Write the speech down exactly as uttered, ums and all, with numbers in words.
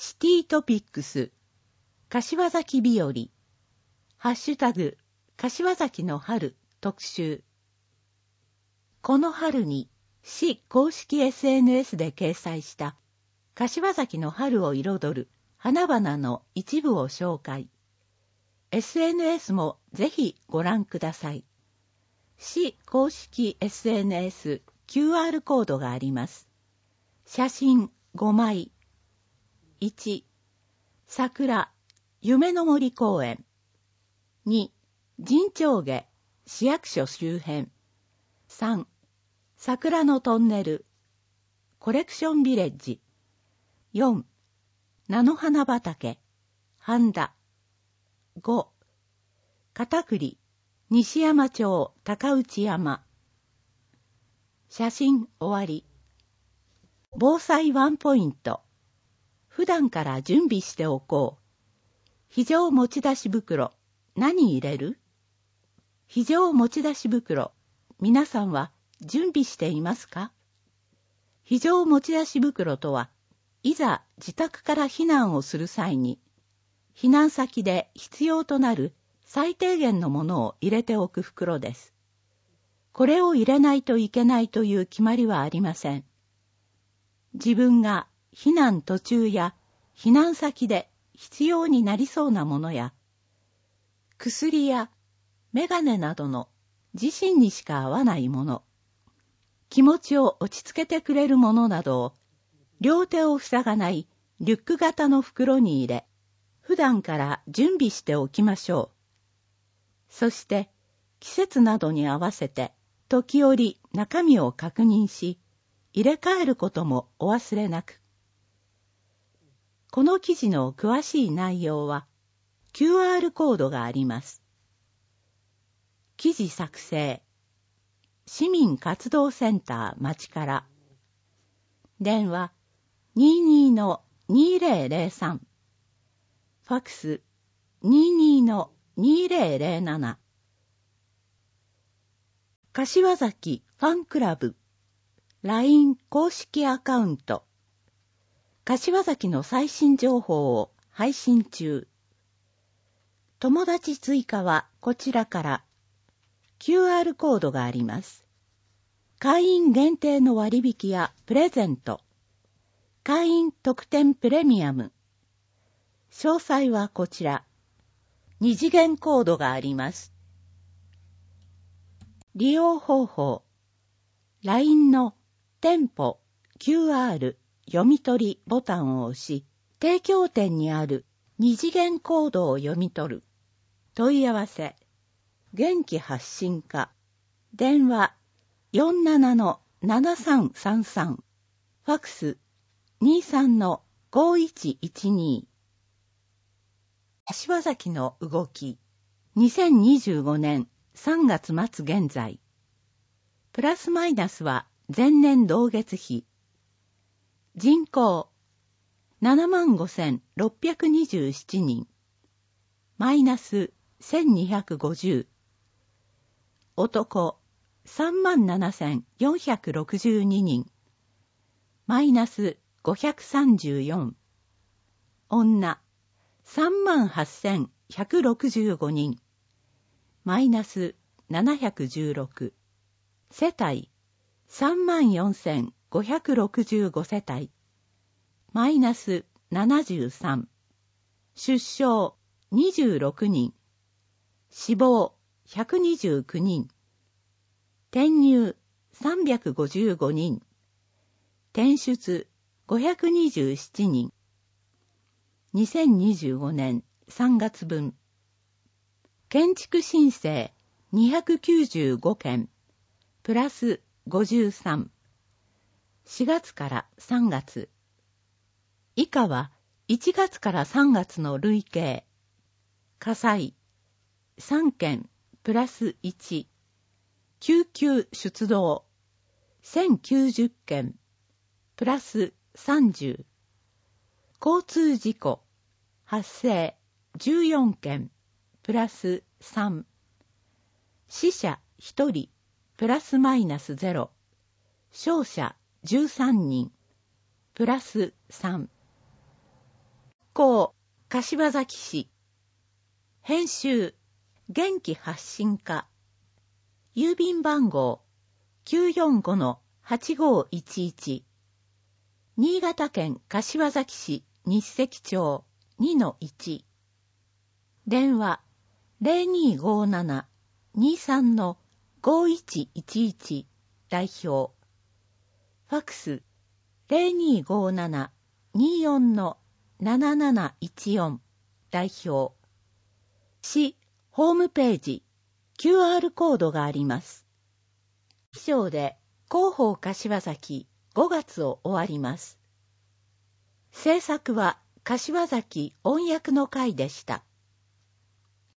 シティトピックス、柏崎日和、ハッシュタグ、柏崎の春特集。この春に市公式 エスエヌエス で掲載した柏崎の春を彩る花々の一部を紹介。エスエヌエス もぜひご覧ください。市公式 エスエヌエス キューアール コードがあります。写真ごまい。いち、桜、夢の森公園。に、神長下、市役所周辺。さん、桜のトンネル、コレクションビレッジ。よん、菜の花畑、半田。ご、片栗、西山町高内山。写真終わり。防災ワンポイント。普段から準備しておこう。非常持ち出し袋、何入れる？非常持ち出し袋、皆さんは準備していますか？非常持ち出し袋とは、いざ自宅から避難をする際に、避難先で必要となる最低限のものを入れておく袋です。これを入れないといけないという決まりはありません。自分が避難途中や避難先で必要になりそうなものや、薬やメガネなどの自身にしか合わないもの、気持ちを落ち着けてくれるものなどを、両手を塞がないリュック型の袋に入れ、普段から準備しておきましょう。そして、季節などに合わせて、時折中身を確認し、入れ替えることもお忘れなく。この記事の詳しい内容は キューアール コードがあります。記事作成、市民活動センター町から。電話 にじゅうにのにせんさん、ファックス にじゅうにのにせんなな。柏崎ファンクラブ ライン 公式アカウント。柏崎の最新情報を配信中。友達追加はこちらから キューアール コードがあります。会員限定の割引やプレゼント。会員特典プレミアム。詳細はこちら。二次元コードがあります。利用方法。ライン の店舗 キューアール読み取りボタンを押し、提供店にある二次元コードを読み取る。問い合わせ。元気発信課。電話 よんじゅうななのななさんさんさん。ファックス にじゅうさんのごいちいちに。柏崎の動き。にせんにじゅうごねんさんがつ末現在。プラスマイナスは前年同月比。人口 ななまんごせんろっぴゃくにじゅうなな 人。マイナスせんにひゃくごじゅう。男 さんまんななせんよんひゃくろくじゅうに 人。マイナスごひゃくさんじゅうよん。女 さんまんはっせんひゃくろくじゅうご 人。マイナスななひゃくじゅうろく。世帯 さんまんよんせんごひゃくろくじゅうご 世帯。マイナスななじゅうさん。出生にじゅうろくにん。死亡ひゃくにじゅうきゅうにん。転入さんびゃくごじゅうごにん。転出ごひゃくにじゅうななにん。にせんにじゅうごねんさんがつぶん。建築申請にひゃくきゅうじゅうごけん。プラスごじゅうさん。しがつからさんがつ。以下はいちがつからさんがつの累計。火災さんけんプラスいち。救急出動せんきゅうじゅっけんプラスさんじゅう。交通事故発生じゅうよんけんプラスさん。死者ひとりプラスマイナスゼロ。傷者じゅうさんにんプラスさん。 行、柏崎市。編集、元気発信課。郵便番号、きゅうよんごのはちごいちいち。新潟県柏崎市日石町 にのいち。電話、ゼロにーごーなな にーさんのごいちいちいち代表。ファクス、ゼロにーごーなな にーよんのなななないちよん代表。市ホームページ、キューアール コードがあります。以上で広報柏崎ごがつを終わります。制作は柏崎音訳の会でした。